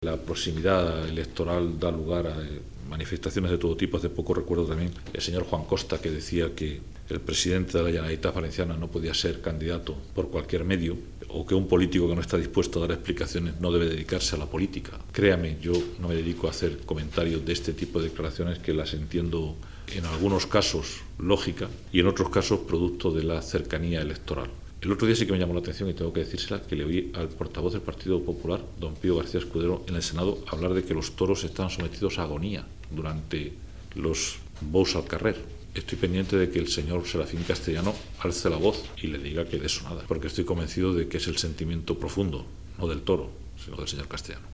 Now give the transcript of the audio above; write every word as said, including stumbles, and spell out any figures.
La proximidad electoral da lugar a manifestaciones de todo tipo. Hace poco recuerdo también el señor Juan Costa, que decía que el presidente de la Generalitat Valenciana no podía ser candidato por cualquier medio, o que un político que no está dispuesto a dar explicaciones no debe dedicarse a la política. Créame, yo no me dedico a hacer comentarios de este tipo de declaraciones, que las entiendo en algunos casos lógica y en otros casos producto de la cercanía electoral. El otro día sí que me llamó la atención, y tengo que decírsela, que le oí al portavoz del Partido Popular, don Pío García Escudero, en el Senado hablar de que los toros estaban sometidos a agonía durante los bous al carrer. Estoy pendiente de que el señor Serafín Castellano alce la voz y le diga que de eso nada, porque estoy convencido de que es el sentimiento profundo, no del toro, sino del señor Castellano.